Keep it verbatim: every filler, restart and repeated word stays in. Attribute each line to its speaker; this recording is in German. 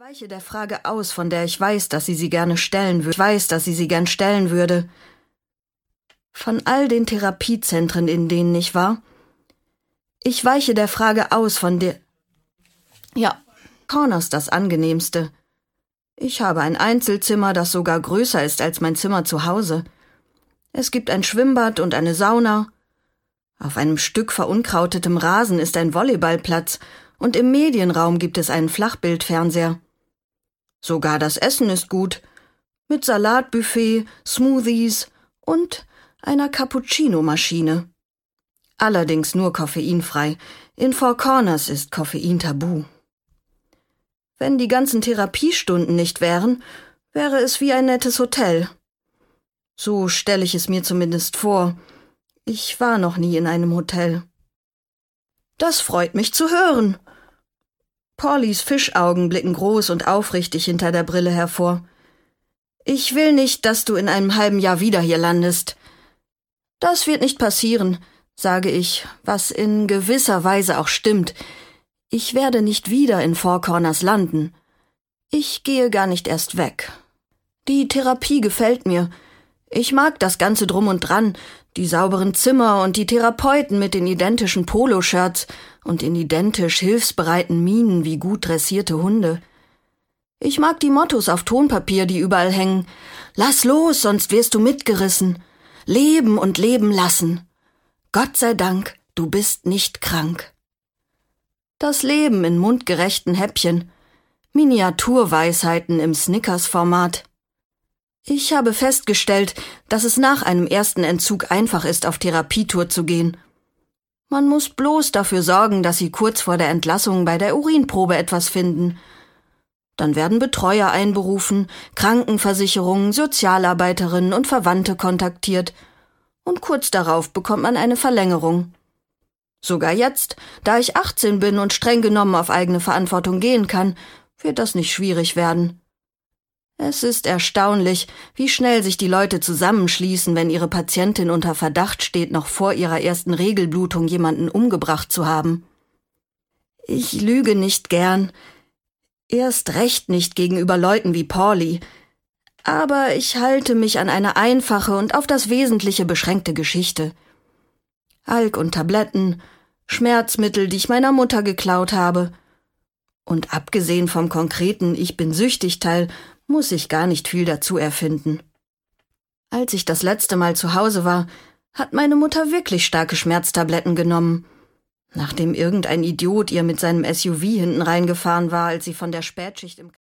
Speaker 1: Weiche der Frage aus, von der ich weiß, dass sie sie gerne stellen würde. Ich weiß, dass sie sie gern stellen würde. Von all den Therapiezentren, in denen ich war. Ich weiche der Frage aus, von der... Ja, Corners das angenehmste. Ich habe ein Einzelzimmer, das sogar größer ist als mein Zimmer zu Hause. Es gibt ein Schwimmbad und eine Sauna. Auf einem Stück verunkrautetem Rasen ist ein Volleyballplatz und im Medienraum gibt es einen Flachbildfernseher. Sogar das Essen ist gut, mit Salatbuffet, Smoothies und einer Cappuccino-Maschine. Allerdings nur koffeinfrei. In Four Corners ist Koffein tabu. Wenn die ganzen Therapiestunden nicht wären, wäre es wie ein nettes Hotel. So stelle ich es mir zumindest vor. Ich war noch nie in einem Hotel. Das freut mich zu hören. Paulys Fischaugen blicken groß und aufrichtig hinter der Brille hervor. Ich will nicht, dass du in einem halben Jahr wieder hier landest. Das wird nicht passieren, sage ich, was in gewisser Weise auch stimmt. Ich werde nicht wieder in Four Corners landen. Ich gehe gar nicht erst weg. Die Therapie gefällt mir. Ich mag das Ganze drum und dran, die sauberen Zimmer und die Therapeuten mit den identischen Poloshirts und in identisch hilfsbereiten Mienen wie gut dressierte Hunde. Ich mag die Mottos auf Tonpapier, die überall hängen. Lass los, sonst wirst du mitgerissen. Leben und leben lassen. Gott sei Dank, du bist nicht krank. Das Leben in mundgerechten Häppchen. Miniaturweisheiten im Snickers-Format. Ich habe festgestellt, dass es nach einem ersten Entzug einfach ist, auf Therapietour zu gehen. Man muss bloß dafür sorgen, dass Sie kurz vor der Entlassung bei der Urinprobe etwas finden. Dann werden Betreuer einberufen, Krankenversicherungen, Sozialarbeiterinnen und Verwandte kontaktiert. Und kurz darauf bekommt man eine Verlängerung. Sogar jetzt, da ich achtzehn bin und streng genommen auf eigene Verantwortung gehen kann, wird das nicht schwierig werden. Es ist erstaunlich, wie schnell sich die Leute zusammenschließen, wenn ihre Patientin unter Verdacht steht, noch vor ihrer ersten Regelblutung jemanden umgebracht zu haben. Ich lüge nicht gern, erst recht nicht gegenüber Leuten wie Pauli, aber ich halte mich an eine einfache und auf das Wesentliche beschränkte Geschichte. Alk und Tabletten, Schmerzmittel, die ich meiner Mutter geklaut habe. Und abgesehen vom konkreten Ich-bin-süchtig-Teil muss ich gar nicht viel dazu erfinden. Als ich das letzte Mal zu Hause war, hat meine Mutter wirklich starke Schmerztabletten genommen, nachdem irgendein Idiot ihr mit seinem S U V hinten reingefahren war, als sie von der Spätschicht im